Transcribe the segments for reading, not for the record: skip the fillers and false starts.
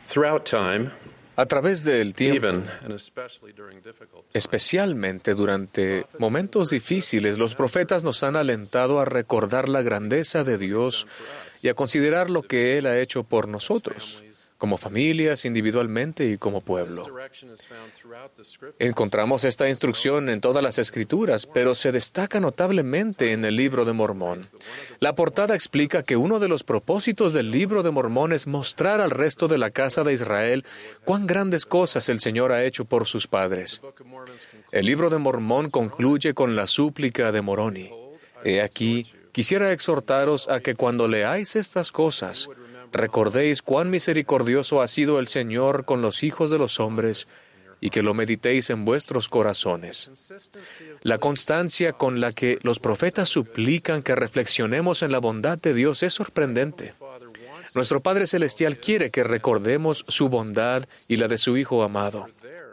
Throughout time, A través del tiempo, even and especially during difficult times, especialmente durante momentos difíciles, los profetas nos han alentado a recordar la grandeza de Dios y a considerar lo que Él ha hecho por nosotros, como familias, individualmente y como pueblo. direction is found throughout the scriptures. Encontramos esta instrucción en todas las Escrituras, pero se destaca notablemente en el Libro de Mormón. La portada explica que uno de los propósitos del Libro de Mormón es mostrar al resto de la casa de Israel cuán grandes cosas el Señor ha hecho por sus padres. El Libro de Mormón concluye con la súplica de Moroni. He aquí, quisiera exhortaros a que cuando leáis estas cosas, recordéis cuán misericordioso ha sido el Señor con los hijos de los hombres y que lo meditéis en vuestros corazones. La constancia con la que los profetas suplican que reflexionemos en la bondad de Dios es sorprendente. Nuestro Padre Celestial quiere que recordemos su bondad y la de su Hijo amado,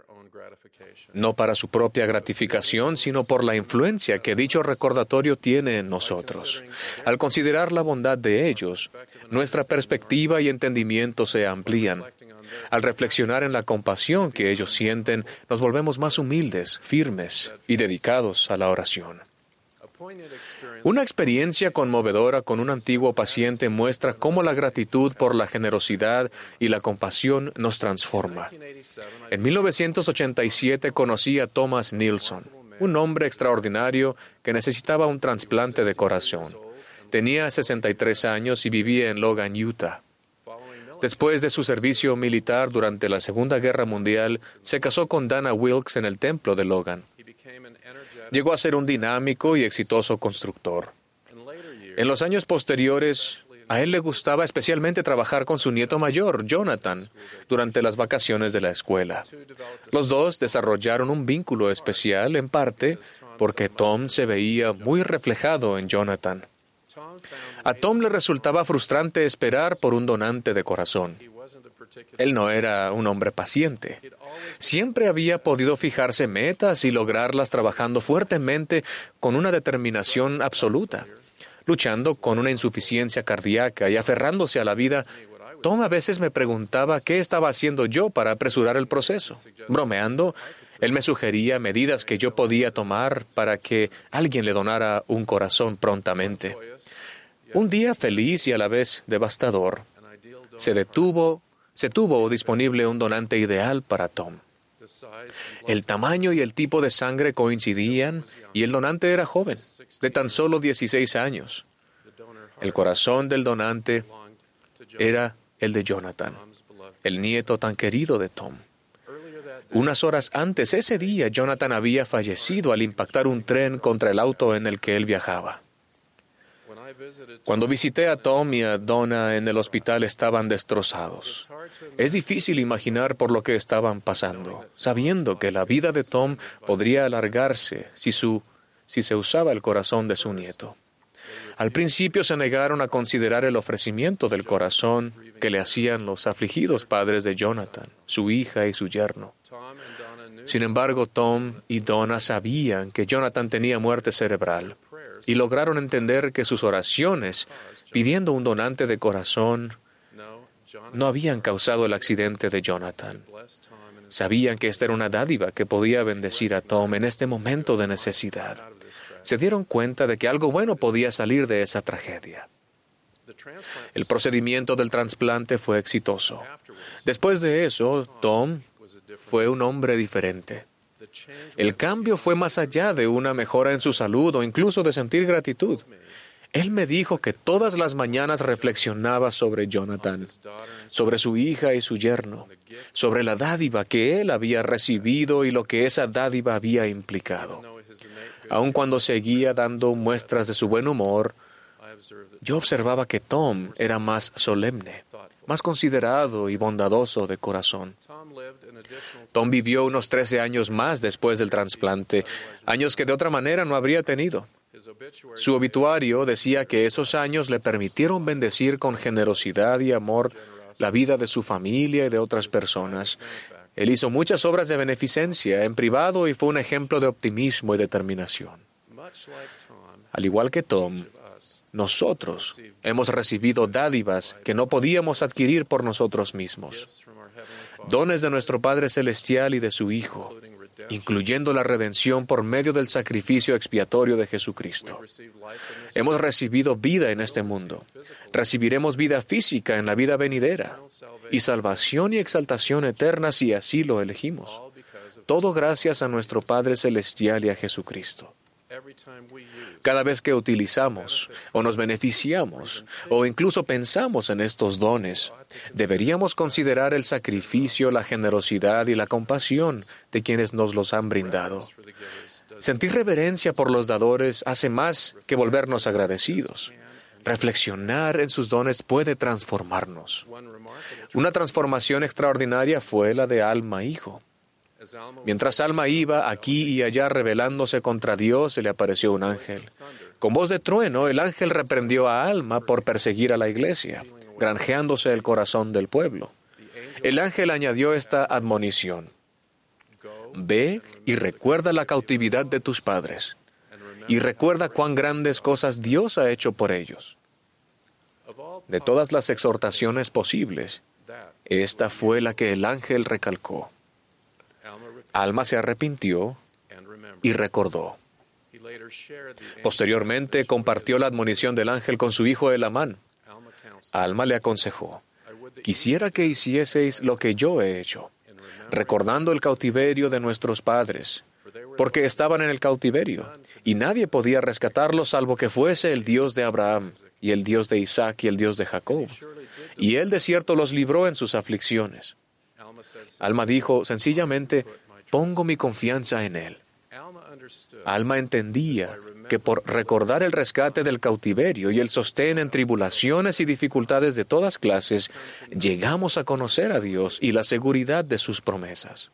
no para su propia gratificación, sino por la influencia que dicho recordatorio tiene en nosotros. Al considerar la bondad de ellos, nuestra perspectiva y entendimiento se amplían. Al reflexionar en la compasión que ellos sienten, nos volvemos más humildes, firmes y dedicados a la oración. Una experiencia conmovedora con un antiguo paciente muestra cómo la gratitud por la generosidad y la compasión nos transforma. En 1987 conocí a Thomas Nilsson, un hombre extraordinario que necesitaba un trasplante de corazón. Tenía 63 años y vivía en Logan, Utah. Después de su servicio militar durante la Segunda Guerra Mundial, se casó con Dana Wilkes en el templo de Logan. Llegó a ser un dinámico y exitoso constructor. En los años posteriores, a él le gustaba especialmente trabajar con su nieto mayor, Jonathan, durante las vacaciones de la escuela. Los dos desarrollaron un vínculo especial, en parte, porque Tom se veía muy reflejado en Jonathan. A Tom le resultaba frustrante esperar por un donante de corazón. Él no era un hombre paciente. Siempre había podido fijarse metas y lograrlas trabajando fuertemente con una determinación absoluta. Luchando con una insuficiencia cardíaca y aferrándose a la vida, Tom a veces me preguntaba qué estaba haciendo yo para apresurar el proceso. Bromeando, él me sugería medidas que yo podía tomar para que alguien le donara un corazón prontamente. Un día feliz y a la vez devastador, se tuvo disponible un donante ideal para Tom. El tamaño y el tipo de sangre coincidían y el donante era joven, de tan solo 16 años. El corazón del donante era el de Jonathan, el nieto tan querido de Tom. Unas horas antes, ese día, Jonathan había fallecido al impactar un tren contra el auto en el que él viajaba. Cuando visité a Tom y a Donna en el hospital estaban destrozados. Es difícil imaginar por lo que estaban pasando, sabiendo que la vida de Tom podría alargarse si se usaba el corazón de su nieto. Al principio se negaron a considerar el ofrecimiento del corazón que le hacían los afligidos padres de Jonathan, su hija y su yerno. Sin embargo, Tom y Donna sabían que Jonathan tenía muerte cerebral y lograron entender que sus oraciones pidiendo un donante de corazón no habían causado el accidente de Jonathan. Sabían que esta era una dádiva que podía bendecir a Tom en este momento de necesidad. Se dieron cuenta de que algo bueno podía salir de esa tragedia. El procedimiento del trasplante fue exitoso. Después de eso, Tom fue un hombre diferente. El cambio fue más allá de una mejora en su salud o incluso de sentir gratitud. Él me dijo que todas las mañanas reflexionaba sobre Jonathan, sobre su hija y su yerno, sobre la dádiva que él había recibido y lo que esa dádiva había implicado. Aun cuando seguía dando muestras de su buen humor, yo observaba que Tom era más solemne, más considerado y bondadoso de corazón. Tom vivió unos 13 años más después del trasplante, años que de otra manera no habría tenido. Su obituario decía que esos años le permitieron bendecir con generosidad y amor la vida de su familia y de otras personas. Él hizo muchas obras de beneficencia en privado y fue un ejemplo de optimismo y determinación. Al igual que Tom, nosotros hemos recibido dádivas que no podíamos adquirir por nosotros mismos. dones de nuestro Padre Celestial y de su Hijo, incluyendo la redención por medio del sacrificio expiatorio de Jesucristo. Hemos recibido vida en este mundo. Recibiremos vida física en la vida venidera y salvación y exaltación eterna si así lo elegimos. Todo gracias a nuestro Padre Celestial y a Jesucristo. Cada vez que utilizamos o nos beneficiamos o incluso pensamos en estos dones, deberíamos considerar el sacrificio, la generosidad y la compasión de quienes nos los han brindado. Sentir reverencia por los dadores hace más que volvernos agradecidos. Reflexionar en sus dones puede transformarnos. Una transformación extraordinaria fue la de Alma Hijo. Mientras Alma iba aquí y allá rebelándose contra Dios, se le apareció un ángel. Con voz de trueno, el ángel reprendió a Alma por perseguir a la iglesia, granjeándose el corazón del pueblo. El ángel añadió esta admonición: Ve y recuerda la cautividad de tus padres, y recuerda cuán grandes cosas Dios ha hecho por ellos. De todas las exhortaciones posibles, esta fue la que el ángel recalcó. Alma se arrepintió y recordó. Posteriormente, compartió la admonición del ángel con su hijo Elamán. Alma le aconsejó: Quisiera que hicieseis lo que yo he hecho, recordando el cautiverio de nuestros padres, porque estaban en el cautiverio, y nadie podía rescatarlos salvo que fuese el Dios de Abraham, y el Dios de Isaac, y el Dios de Jacob. Y él de cierto los libró en sus aflicciones. Alma dijo sencillamente: Pongo mi confianza en él. Alma entendía que por recordar el rescate del cautiverio y el sostén en tribulaciones y dificultades de todas clases, llegamos a conocer a Dios y la seguridad de sus promesas.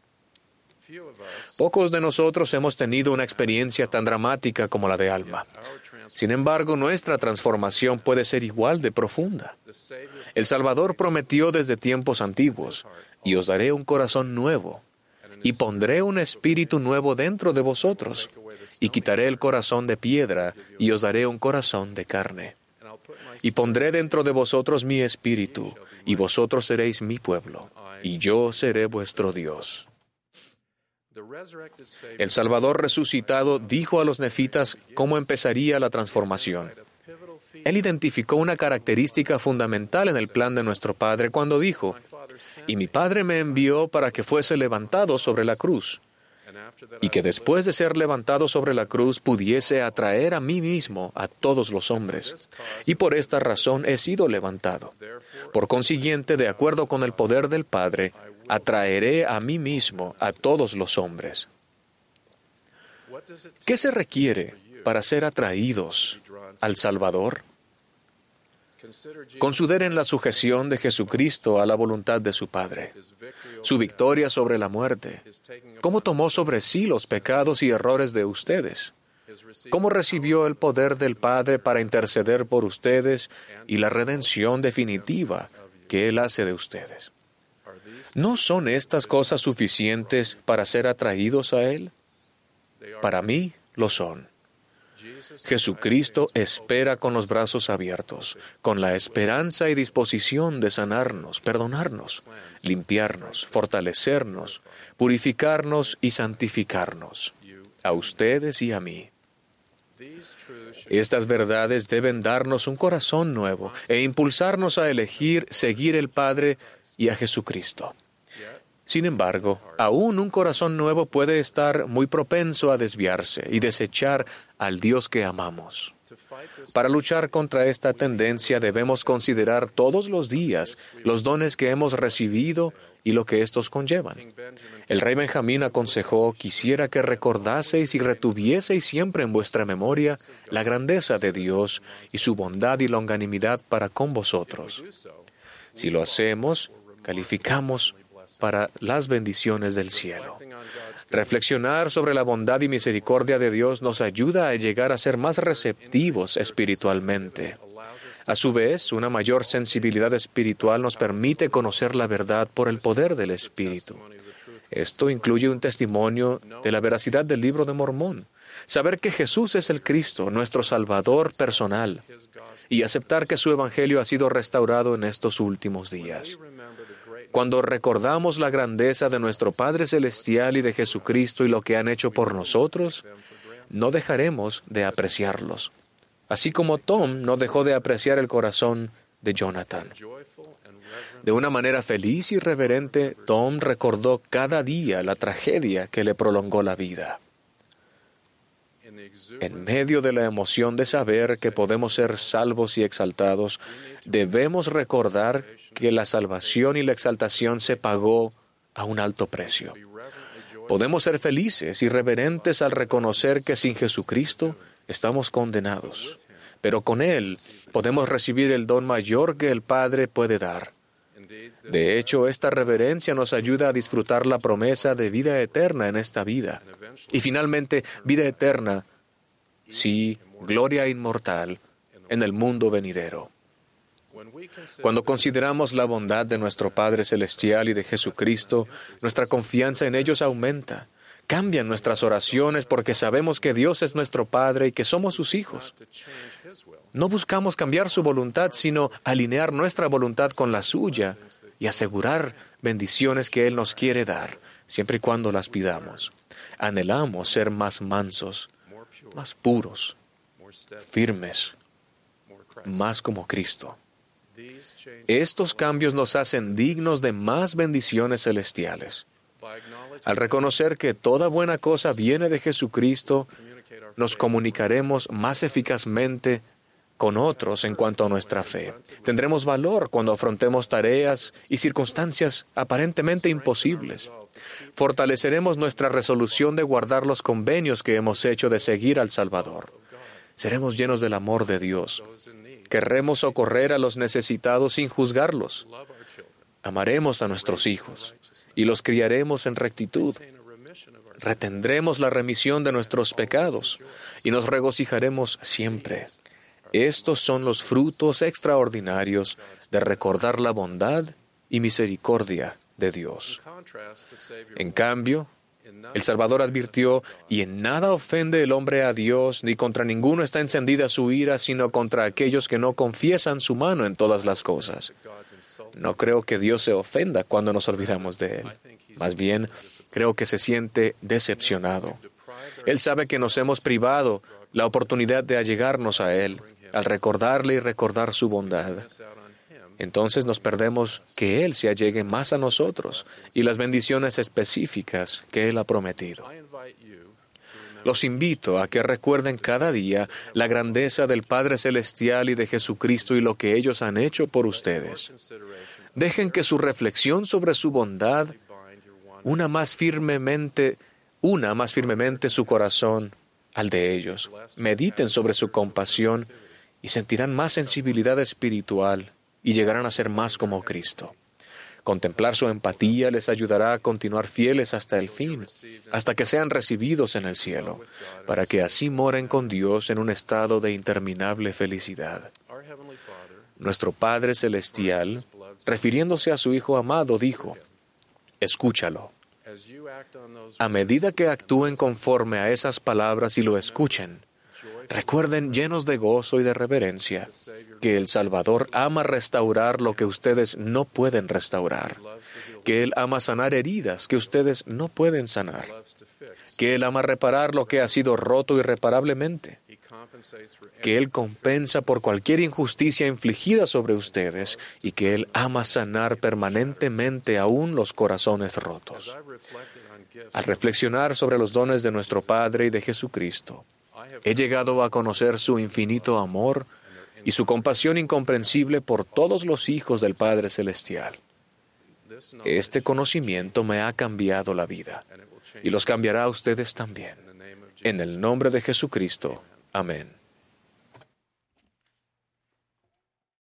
Pocos de nosotros hemos tenido una experiencia tan dramática como la de Alma. Sin embargo, nuestra transformación puede ser igual de profunda. El Salvador prometió desde tiempos antiguos: y os daré un corazón nuevo, y pondré un espíritu nuevo dentro de vosotros, y quitaré el corazón de piedra, y os daré un corazón de carne. Y pondré dentro de vosotros mi espíritu, y vosotros seréis mi pueblo, y yo seré vuestro Dios. El Salvador resucitado dijo a los nefitas cómo empezaría la transformación. Él identificó una característica fundamental en el plan de nuestro Padre cuando dijo: Y mi Padre me envió para que fuese levantado sobre la cruz, y que después de ser levantado sobre la cruz pudiese atraer a mí mismo a todos los hombres. Y por esta razón he sido levantado. Por consiguiente, de acuerdo con el poder del Padre, atraeré a mí mismo a todos los hombres. ¿Qué se requiere para ser atraídos al Salvador? Consideren la sujeción de Jesucristo a la voluntad de su Padre, su victoria sobre la muerte, cómo tomó sobre sí los pecados y errores de ustedes, cómo recibió el poder del Padre para interceder por ustedes y la redención definitiva que Él hace de ustedes. ¿No son estas cosas suficientes para ser atraídos a Él? Para mí lo son. Jesucristo espera con los brazos abiertos, con la esperanza y disposición de sanarnos, perdonarnos, limpiarnos, fortalecernos, purificarnos y santificarnos, a ustedes y a mí. Estas verdades deben darnos un corazón nuevo e impulsarnos a elegir seguir el Padre y a Jesucristo. Sin embargo, aún un corazón nuevo puede estar muy propenso a desviarse y desechar al Dios que amamos. Para luchar contra esta tendencia debemos considerar todos los días los dones que hemos recibido y lo que estos conllevan. El rey Benjamín aconsejó: quisiera que recordaseis y retuvieseis siempre en vuestra memoria la grandeza de Dios y su bondad y longanimidad para con vosotros. Si lo hacemos, calificamos para las bendiciones del cielo. Reflexionar sobre la bondad y misericordia de Dios nos ayuda a llegar a ser más receptivos espiritualmente. A su vez, una mayor sensibilidad espiritual nos permite conocer la verdad por el poder del Espíritu. Esto incluye un testimonio de la veracidad del Libro de Mormón, saber que Jesús es el Cristo, nuestro Salvador personal, y aceptar que su Evangelio ha sido restaurado en estos últimos días. Cuando recordamos la grandeza de nuestro Padre Celestial y de Jesucristo y lo que han hecho por nosotros, no dejaremos de apreciarlos. Así como Tom no dejó de apreciar el corazón de Jonathan. De una manera feliz y reverente, Tom recordó cada día la tragedia que le prolongó la vida. En medio de la emoción de saber que podemos ser salvos y exaltados, debemos recordar que la salvación y la exaltación se pagó a un alto precio. Podemos ser felices y reverentes al reconocer que sin Jesucristo estamos condenados, pero con Él podemos recibir el don mayor que el Padre puede dar. De hecho, esta reverencia nos ayuda a disfrutar la promesa de vida eterna en esta vida. Y finalmente, vida eterna, sí, gloria inmortal, en el mundo venidero. Cuando consideramos la bondad de nuestro Padre Celestial y de Jesucristo, nuestra confianza en ellos aumenta. Cambian nuestras oraciones porque sabemos que Dios es nuestro Padre y que somos sus hijos. No buscamos cambiar su voluntad, sino alinear nuestra voluntad con la suya y asegurar bendiciones que Él nos quiere dar, siempre y cuando las pidamos. Anhelamos ser más mansos, más puros, firmes, más como Cristo. Estos cambios nos hacen dignos de más bendiciones celestiales. Al reconocer que toda buena cosa viene de Jesucristo, nos comunicaremos más eficazmente con otros en cuanto a nuestra fe. Tendremos valor cuando afrontemos tareas y circunstancias aparentemente imposibles. Fortaleceremos nuestra resolución de guardar los convenios que hemos hecho de seguir al Salvador. Seremos llenos del amor de Dios. Querremos socorrer a los necesitados sin juzgarlos. Amaremos a nuestros hijos y los criaremos en rectitud. Retendremos la remisión de nuestros pecados y nos regocijaremos siempre. Estos son los frutos extraordinarios de recordar la bondad y misericordia de Dios. En cambio, el Salvador advirtió, y en nada ofende el hombre a Dios, ni contra ninguno está encendida su ira, sino contra aquellos que no confiesan su mano en todas las cosas. No creo que Dios se ofenda cuando nos olvidamos de Él. Más bien, creo que se siente decepcionado. Él sabe que nos hemos privado la oportunidad de allegarnos a Él, al recordarle y recordar su bondad. Entonces nos perdemos que Él se allegue más a nosotros y las bendiciones específicas que Él ha prometido. Los invito a que recuerden cada día la grandeza del Padre Celestial y de Jesucristo y lo que ellos han hecho por ustedes. Dejen que su reflexión sobre su bondad una más firmemente su corazón al de ellos. Mediten sobre su compasión y sentirán más sensibilidad espiritual y llegarán a ser más como Cristo. Contemplar su empatía les ayudará a continuar fieles hasta el fin, hasta que sean recibidos en el cielo, para que así moren con Dios en un estado de interminable felicidad. Nuestro Padre Celestial, refiriéndose a su Hijo amado, dijo, «Escúchalo». A medida que actúen conforme a esas palabras y lo escuchen, recuerden llenos de gozo y de reverencia que el Salvador ama restaurar lo que ustedes no pueden restaurar, que Él ama sanar heridas que ustedes no pueden sanar, que Él ama reparar lo que ha sido roto irreparablemente, que Él compensa por cualquier injusticia infligida sobre ustedes y que Él ama sanar permanentemente aún los corazones rotos. Al reflexionar sobre los dones de nuestro Padre y de Jesucristo, he llegado a conocer su infinito amor y su compasión incomprensible por todos los hijos del Padre Celestial. Este conocimiento me ha cambiado la vida y los cambiará a ustedes también. En el nombre de Jesucristo. Amén.